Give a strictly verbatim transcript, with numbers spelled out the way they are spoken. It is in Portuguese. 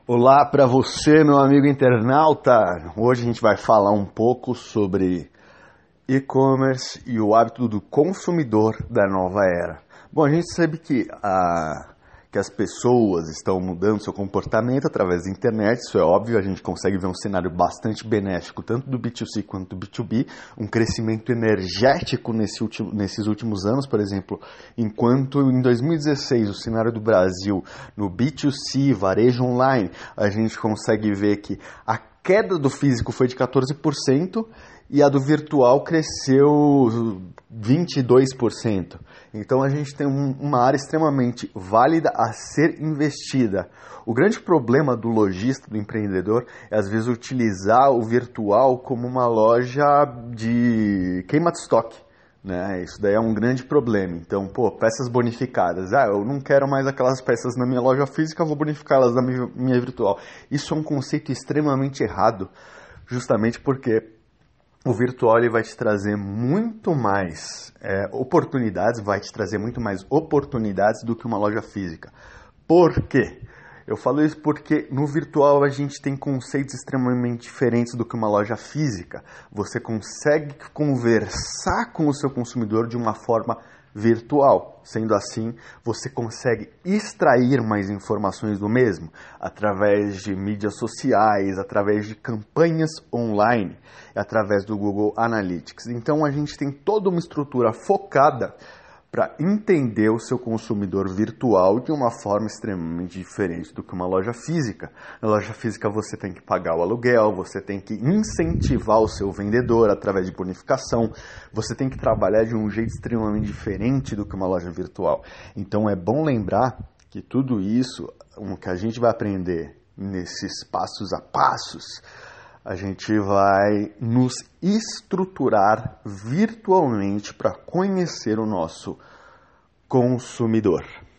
Olá para você, meu amigo internauta! Hoje a gente vai falar um pouco sobre e-commerce e o hábito do consumidor da nova era. Bom, a gente sabe que, a, que as pessoas estão mudando seu comportamento através da internet, isso é óbvio, a gente consegue ver um cenário bastante benéfico, tanto do B dois C quanto do B dois B, um crescimento energético nesse último, nesses últimos anos, por exemplo, enquanto em dois mil e dezesseis o cenário do Brasil no B dois C, varejo online, a gente consegue ver que a queda do físico foi de quatorze por cento, e a do virtual cresceu vinte e dois por cento. Então a gente tem um, uma área extremamente válida a ser investida. O grande problema do lojista, do empreendedor, é às vezes utilizar o virtual como uma loja de queima de estoque. Né? Isso daí é um grande problema. Então, pô, peças bonificadas. Ah, eu não quero mais aquelas peças na minha loja física, vou bonificá-las na minha, minha virtual. Isso é um conceito extremamente errado, justamente porque o virtual ele vai te trazer muito mais é, oportunidades, vai te trazer muito mais oportunidades do que uma loja física. Por quê? Eu falo isso porque no virtual a gente tem conceitos extremamente diferentes do que uma loja física. Você consegue conversar com o seu consumidor de uma forma virtual. Sendo assim, você consegue extrair mais informações do mesmo através de mídias sociais, através de campanhas online, através do Google Analytics. Então a gente tem toda uma estrutura focada para entender o seu consumidor virtual de uma forma extremamente diferente do que uma loja física. Na loja física você tem que pagar o aluguel, você tem que incentivar o seu vendedor através de bonificação, você tem que trabalhar de um jeito extremamente diferente do que uma loja virtual. Então é bom lembrar que tudo isso, o que a gente vai aprender nesses passos a passos, a gente vai nos estruturar virtualmente para conhecer o nosso consumidor.